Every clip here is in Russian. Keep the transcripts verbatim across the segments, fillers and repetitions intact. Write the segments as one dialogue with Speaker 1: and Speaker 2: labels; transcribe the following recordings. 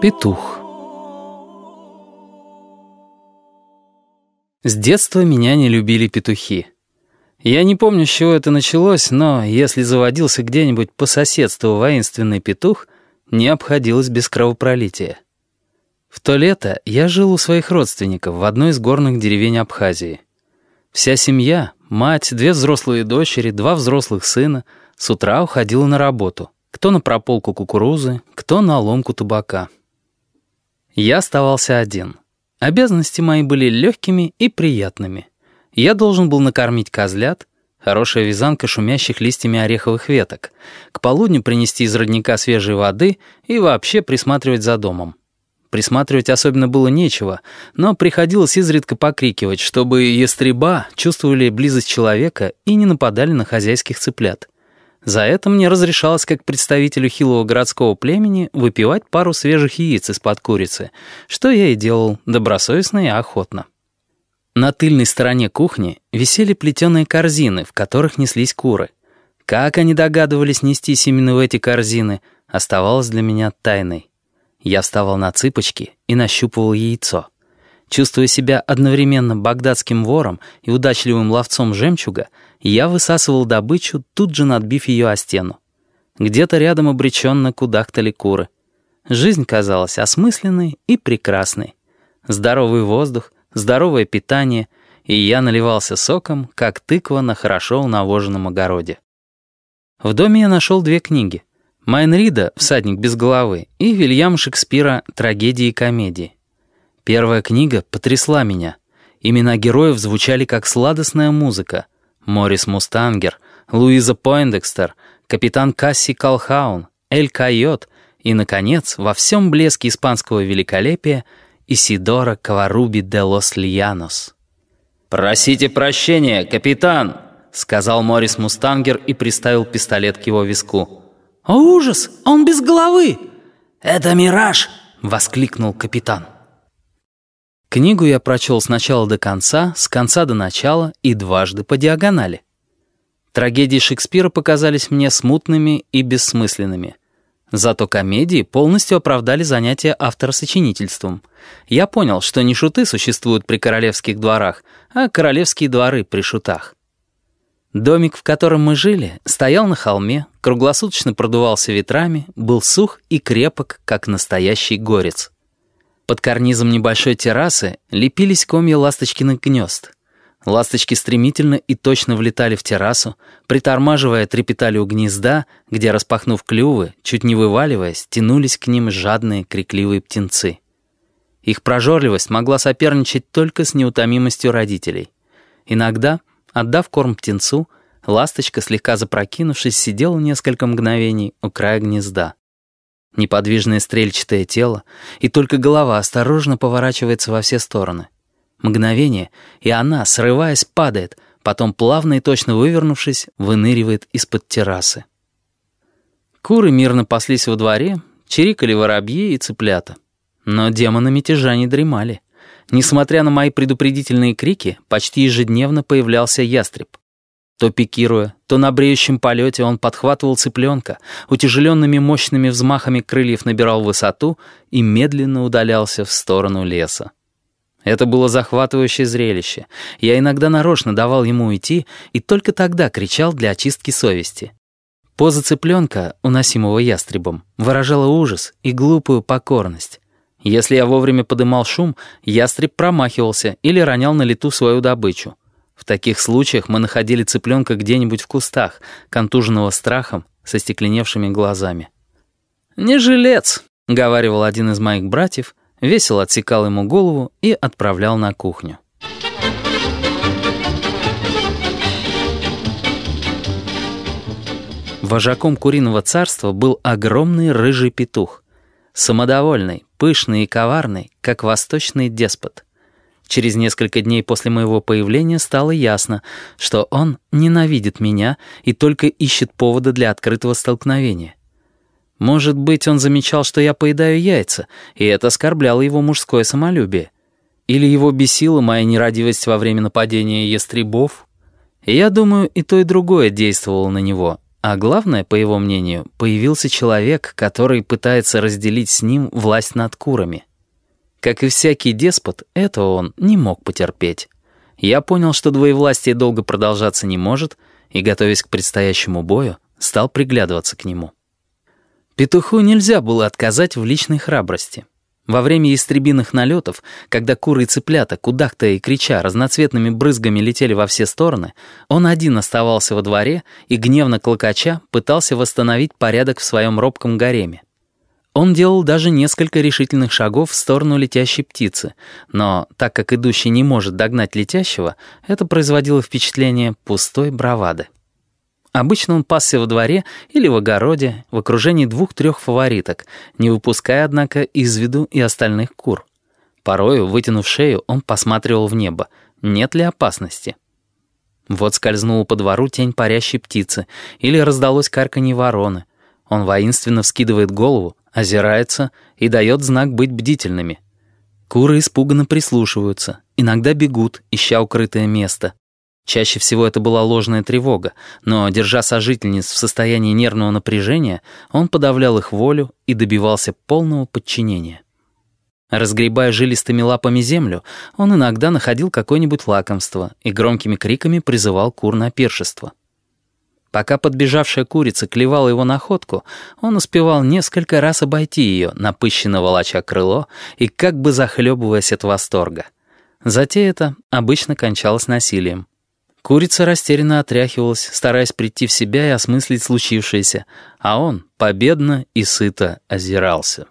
Speaker 1: Петух. С детства меня не любили петухи. Я не помню, с чего это началось, но если заводился где-нибудь по соседству воинственный петух, не обходилось без кровопролития. В то лето я жил у своих родственников в одной из горных деревень Абхазии. Вся семья, мать, две взрослые дочери, два взрослых сына, с утра уходила на работу. Кто на прополку кукурузы, кто на ломку табака. Я оставался один. Обязанности мои были легкими и приятными. Я должен был накормить козлят, хорошая вязанка шумящих листьями ореховых веток, к полудню принести из родника свежей воды и вообще присматривать за домом. Присматривать особенно было нечего, но приходилось изредка покрикивать, чтобы ястреба чувствовали близость человека и не нападали на хозяйских цыплят. За это мне разрешалось, как представителю хилого городского племени, выпивать пару свежих яиц из-под курицы, что я и делал добросовестно и охотно. На тыльной стороне кухни висели плетеные корзины, в которых неслись куры. Как они догадывались нестись именно в эти корзины, оставалось для меня тайной. Я вставал на цыпочки и нащупывал яйцо. Чувствуя себя одновременно багдадским вором и удачливым ловцом жемчуга, я высасывал добычу, тут же надбив ее о стену. Где-то рядом обреченно кудахтали куры. Жизнь казалась осмысленной и прекрасной. Здоровый воздух, здоровое питание, и я наливался соком, как тыква на хорошо унавоженном огороде. В доме я нашел две книги. Майн Рида «Всадник без головы» и Вильяма Шекспира «Трагедии и комедии». Первая книга потрясла меня. Имена героев звучали как сладостная музыка. Морис Мустангер, Луиза Пойндекстер, капитан Касси Колхаун, Эль Койот и, наконец, во всем блеске испанского великолепия Исидора Каваруби де лос Льянос. «Просите прощения, капитан!» — сказал Морис Мустангер и приставил пистолет к его виску. «О, ужас! Он без головы!» «Это мираж!» — воскликнул капитан. Книгу я прочел с начала до конца, с конца до начала и дважды по диагонали. Трагедии Шекспира показались мне смутными и бессмысленными. Зато комедии полностью оправдали занятия автора-сочинительством. Я понял, что не шуты существуют при королевских дворах, а королевские дворы при шутах. Домик, в котором мы жили, стоял на холме, круглосуточно продувался ветрами, был сух и крепок, как настоящий горец. Под карнизом небольшой террасы лепились комья ласточкиных гнезд. Ласточки стремительно и точно влетали в террасу, притормаживая, трепетали у гнезда, где, распахнув клювы, чуть не вываливаясь, тянулись к ним жадные крикливые птенцы. Их прожорливость могла соперничать только с неутомимостью родителей. Иногда, отдав корм птенцу, ласточка, слегка запрокинувшись, сидела несколько мгновений у края гнезда. Неподвижное стрельчатое тело, и только голова осторожно поворачивается во все стороны. Мгновение, и она, срываясь, падает, потом, плавно и точно вывернувшись, выныривает из-под террасы. Куры мирно паслись во дворе, чирикали воробьи и цыплята. Но демоны мятежа не дремали. Несмотря на мои предупредительные крики, почти ежедневно появлялся ястреб. То пикируя, то на бреющем полете он подхватывал цыпленка, утяжеленными мощными взмахами крыльев набирал высоту и медленно удалялся в сторону леса. Это было захватывающее зрелище. Я иногда нарочно давал ему уйти и только тогда кричал для очистки совести. Поза цыпленка, уносимого ястребом, выражала ужас и глупую покорность. Если я вовремя подымал шум, ястреб промахивался или ронял на лету свою добычу. В таких случаях мы находили цыпленка где-нибудь в кустах, контуженного страхом, со стекленевшими глазами. «Не жилец», — говаривал один из моих братьев, весело отсекал ему голову и отправлял на кухню. Вожаком куриного царства был огромный рыжий петух. Самодовольный, пышный и коварный, как восточный деспот. Через несколько дней после моего появления стало ясно, что он ненавидит меня и только ищет повода для открытого столкновения. Может быть, он замечал, что я поедаю яйца, и это оскорбляло его мужское самолюбие. Или его бесила моя нерадивость во время нападения ястребов. И я думаю, и то, и другое действовало на него, А главное, по его мнению, появился человек, который пытается разделить с ним власть над курами. Как и всякий деспот, этого он не мог потерпеть. Я понял, что двоевластие долго продолжаться не может, и, готовясь к предстоящему бою, стал приглядываться к нему. Петуху нельзя было отказать в личной храбрости. Во время истребиных налетов, когда куры и цыплята, кудахтая и крича, разноцветными брызгами летели во все стороны, он один оставался во дворе и, гневно клокоча, пытался восстановить порядок в своем робком гареме. Он делал даже несколько решительных шагов в сторону летящей птицы, но, так как идущий не может догнать летящего, это производило впечатление пустой бравады. Обычно он пасся во дворе или в огороде в окружении двух-трех фавориток, не выпуская, однако, из виду и остальных кур. Порою, вытянув шею, он посматривал в небо, нет ли опасности. Вот скользнула по двору тень парящей птицы, или раздалось карканье вороны. Он воинственно вскидывает голову, озирается и дает знак быть бдительными. Куры испуганно прислушиваются, иногда бегут, ища укрытое место. Чаще всего это была ложная тревога, но, держа сожительниц в состоянии нервного напряжения, он подавлял их волю и добивался полного подчинения. Разгребая жилистыми лапами землю, он иногда находил какое-нибудь лакомство и громкими криками призывал кур на пиршество. Пока подбежавшая курица клевала его находку, он успевал несколько раз обойти ее, напыщенно волоча крыло и как бы захлебываясь от восторга. Затея эта обычно кончалась насилием. Курица растерянно отряхивалась, стараясь прийти в себя и осмыслить случившееся, а он победно и сыто озирался.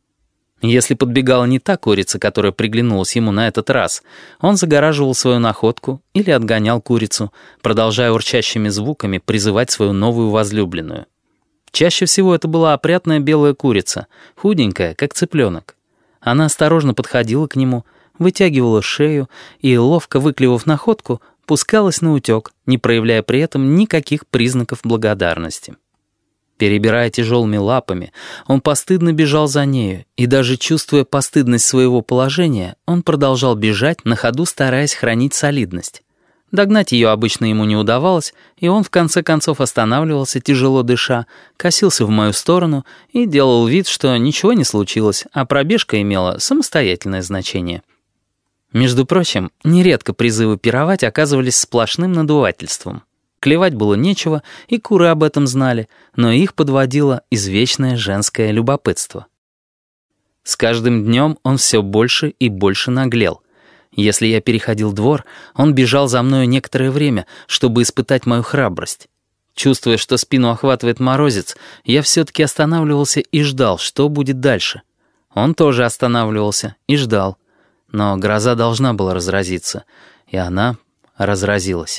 Speaker 1: Если подбегала не та курица, которая приглянулась ему на этот раз, он загораживал свою находку или отгонял курицу, продолжая урчащими звуками призывать свою новую возлюбленную. Чаще всего это была опрятная белая курица, худенькая, как цыпленок. Она осторожно подходила к нему, вытягивала шею и, ловко выклевав находку, пускалась на утек, не проявляя при этом никаких признаков благодарности. Перебирая тяжелыми лапами, он постыдно бежал за нею, и даже чувствуя постыдность своего положения, он продолжал бежать, на ходу стараясь хранить солидность. Догнать ее обычно ему не удавалось, и он в конце концов останавливался, тяжело дыша, косился в мою сторону и делал вид, что ничего не случилось, а пробежка имела самостоятельное значение. Между прочим, нередко призывы пировать оказывались сплошным надувательством. Клевать было нечего, и куры об этом знали, но их подводило извечное женское любопытство. С каждым днем он все больше и больше наглел. Если я переходил двор, он бежал за мною некоторое время, чтобы испытать мою храбрость. Чувствуя, что спину охватывает морозец, я все-таки останавливался и ждал, что будет дальше. Он тоже останавливался и ждал. Но гроза должна была разразиться, и она разразилась.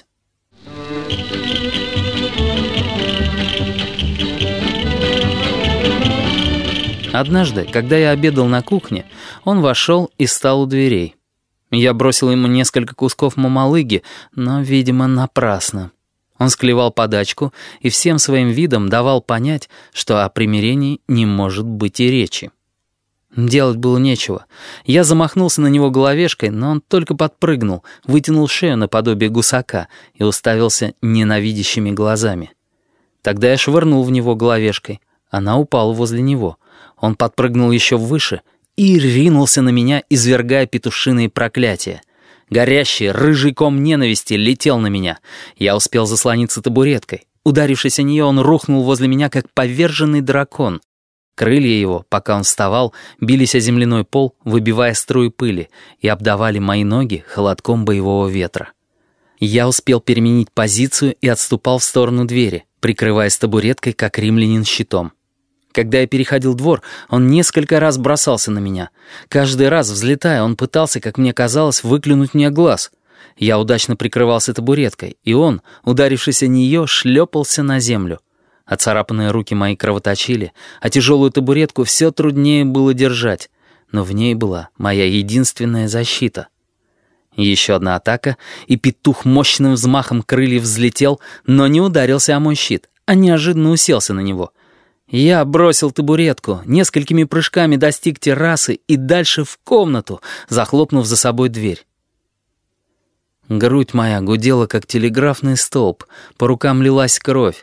Speaker 1: Однажды, когда я обедал на кухне, он вошел и стал у дверей. Я бросил ему несколько кусков мамалыги, но, видимо, напрасно. Он склевал подачку и всем своим видом давал понять, что о примирении не может быть и речи. Делать было нечего. Я замахнулся на него головешкой, но он только подпрыгнул, вытянул шею наподобие гусака и уставился ненавидящими глазами. Тогда я швырнул в него головешкой. Она упала возле него. Он подпрыгнул еще выше и ринулся на меня, извергая петушиные проклятия. Горящий, рыжий ком ненависти летел на меня. Я успел заслониться табуреткой. Ударившись о нее, он рухнул возле меня, как поверженный дракон. Крылья его, пока он вставал, бились о земляной пол, выбивая струи пыли, и обдавали мои ноги холодком боевого ветра. Я успел переменить позицию и отступал в сторону двери, прикрываясь табуреткой, как римлянин щитом. Когда я переходил двор, он несколько раз бросался на меня. Каждый раз, взлетая, он пытался, как мне казалось, выклюнуть мне глаз. Я удачно прикрывался табуреткой, и он, ударившись о нее, шлепался на землю. Оцарапанные руки мои кровоточили, а тяжелую табуретку все труднее было держать, но в ней была моя единственная защита. Еще одна атака, и петух мощным взмахом крыльев взлетел, но не ударился о мой щит, а неожиданно уселся на него. Я бросил табуретку, несколькими прыжками достиг террасы и дальше в комнату, захлопнув за собой дверь. Грудь моя гудела, как телеграфный столб, по рукам лилась кровь.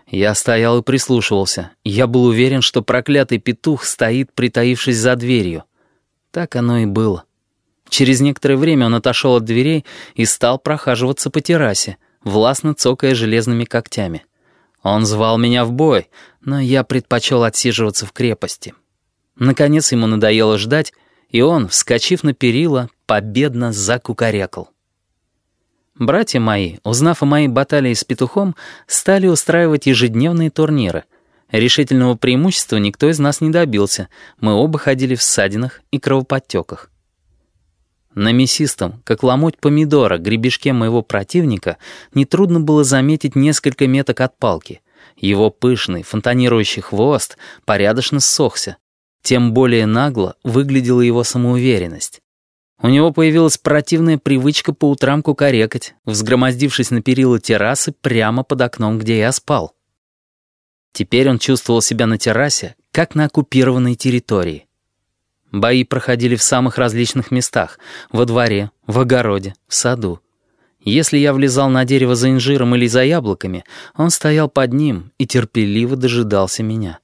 Speaker 1: Я стоял и прислушивался. Я был уверен, что проклятый петух стоит, притаившись за дверью. Так оно и было. Через некоторое время он отошел от дверей и стал прохаживаться по террасе, властно цокая железными когтями. Он звал меня в бой, но я предпочел отсиживаться в крепости. Наконец ему надоело ждать, и он, вскочив на перила, победно закукарекал. Братья мои, узнав о моей баталии с петухом, стали устраивать ежедневные турниры. Решительного преимущества никто из нас не добился, мы оба ходили в ссадинах и кровоподтеках. На мясистом, как ломоть помидора, гребешке моего противника нетрудно было заметить несколько меток от палки. Его пышный, фонтанирующий хвост порядочно ссохся. Тем более нагло выглядела его самоуверенность. У него появилась противная привычка по утрам кукарекать, взгромоздившись на перила террасы прямо под окном, где я спал. Теперь он чувствовал себя на террасе, как на оккупированной территории. Бои проходили в самых различных местах — во дворе, в огороде, в саду. Если я влезал на дерево за инжиром или за яблоками, он стоял под ним и терпеливо дожидался меня.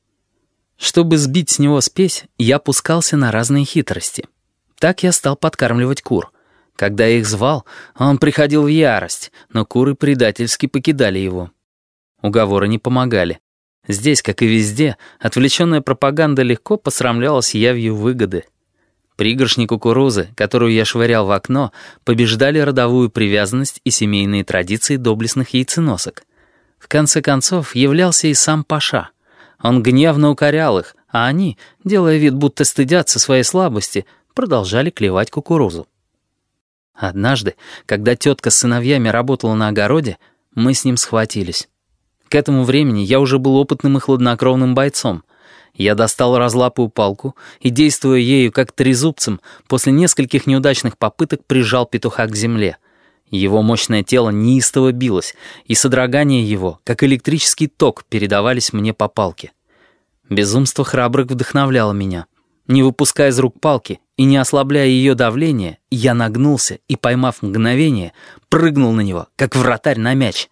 Speaker 1: Чтобы сбить с него спесь, я пускался на разные хитрости. Так я стал подкармливать кур. Когда я их звал, он приходил в ярость, но куры предательски покидали его. Уговоры не помогали. Здесь, как и везде, отвлеченная пропаганда легко посрамлялась явью выгоды. Пригоршни кукурузы, которую я швырял в окно, побеждали родовую привязанность и семейные традиции доблестных яйценосок. В конце концов, являлся и сам Паша. Он гневно укорял их, а они, делая вид, будто стыдятся своей слабости, продолжали клевать кукурузу. Однажды, когда тетка с сыновьями работала на огороде, мы с ним схватились. К этому времени я уже был опытным и хладнокровным бойцом. Я достал разлапую палку и, действуя ею как трезубцем, после нескольких неудачных попыток прижал петуха к земле. Его мощное тело неистово билось, и содрогания его, как электрический ток, передавались мне по палке. Безумство храбрых вдохновляло меня. Не выпуская из рук палки и не ослабляя ее давление, я нагнулся и, поймав мгновение, прыгнул на него, как вратарь на мяч.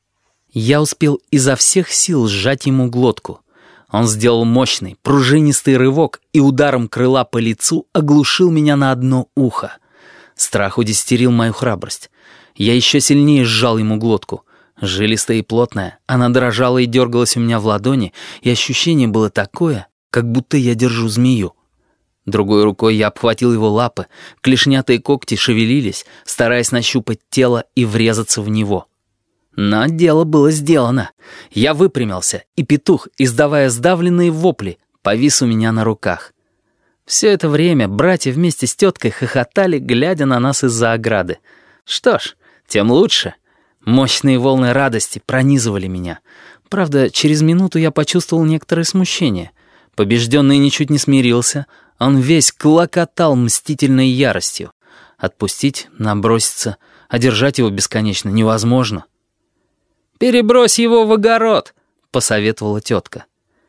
Speaker 1: Я успел изо всех сил сжать ему глотку. Он сделал мощный, пружинистый рывок и ударом крыла по лицу оглушил меня на одно ухо. Страх удесятерил мою храбрость. Я еще сильнее сжал ему глотку. Жилистая и плотная, она дрожала и дергалась у меня в ладони, и ощущение было такое, как будто я держу змею. Другой рукой я обхватил его лапы, клешнятые когти шевелились, стараясь нащупать тело и врезаться в него. Но дело было сделано. Я выпрямился, и петух, издавая сдавленные вопли, повис у меня на руках. Все это время братья вместе с теткой хохотали, глядя на нас из-за ограды. Что ж, тем лучше. Мощные волны радости пронизывали меня. Правда, через минуту я почувствовал некоторое смущение. Побежденный ничуть не смирился. Он весь клокотал мстительной яростью. Отпустить, наброситься, одержать его бесконечно невозможно. «Перебрось его в огород», — посоветовала тетка.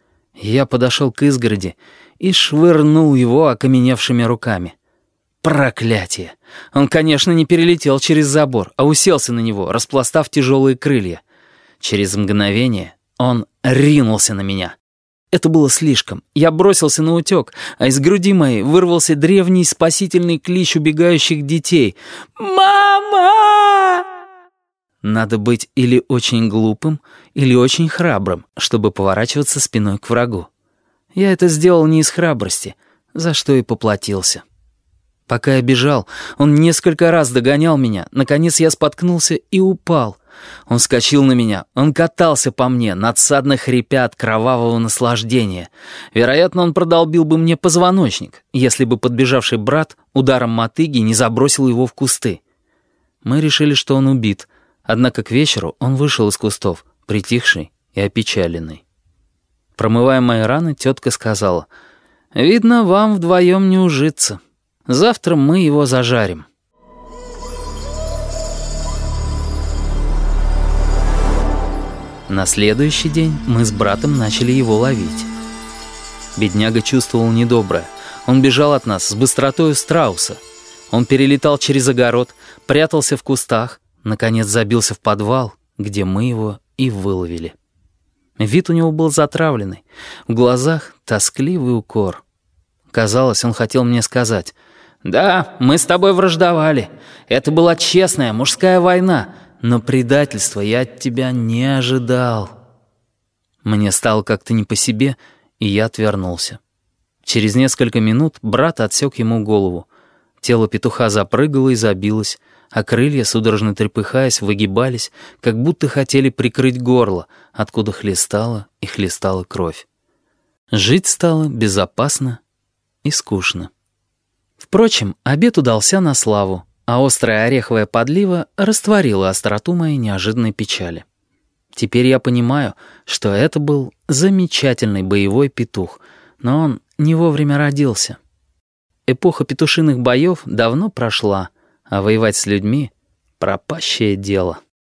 Speaker 1: Я подошел к изгороди и швырнул его окаменевшими руками. Проклятие! Он, конечно, не перелетел через забор, а уселся на него, распластав тяжелые крылья. Через мгновение он ринулся на меня. Это было слишком. Я бросился на утек, а из груди моей вырвался древний спасительный клич убегающих детей. «Мама!» Надо быть или очень глупым, или очень храбрым, чтобы поворачиваться спиной к врагу. Я это сделал не из храбрости, за что и поплатился. Пока я бежал, он несколько раз догонял меня. Наконец я споткнулся и упал. Он вскочил на меня, он катался по мне, надсадно хрипя от кровавого наслаждения. Вероятно, он продолбил бы мне позвоночник, если бы подбежавший брат ударом мотыги не забросил его в кусты. Мы решили, что он убит. Однако к вечеру он вышел из кустов, притихший и опечаленный. Промывая мои раны, тетка сказала: «Видно, вам вдвоем не ужиться. Завтра мы его зажарим». На следующий день мы с братом начали его ловить. Бедняга чувствовал недоброе. Он бежал от нас с быстротою страуса. Он перелетал через огород, прятался в кустах, наконец забился в подвал, где мы его и выловили. Вид у него был затравленный, в глазах тоскливый укор. Казалось, он хотел мне сказать: «Да, мы с тобой враждовали. Это была честная мужская война, но предательства я от тебя не ожидал». Мне стало как-то не по себе, и я отвернулся. Через несколько минут брат отсек ему голову. Тело петуха запрыгало и забилось, а крылья, судорожно трепыхаясь, выгибались, как будто хотели прикрыть горло, откуда хлестала и хлестала кровь. Жить стало безопасно и скучно. Впрочем, обед удался на славу, а острая ореховая подлива растворила остроту моей неожиданной печали. Теперь я понимаю, что это был замечательный боевой петух, но он не вовремя родился. Эпоха петушиных боев давно прошла, а воевать с людьми — пропащее дело.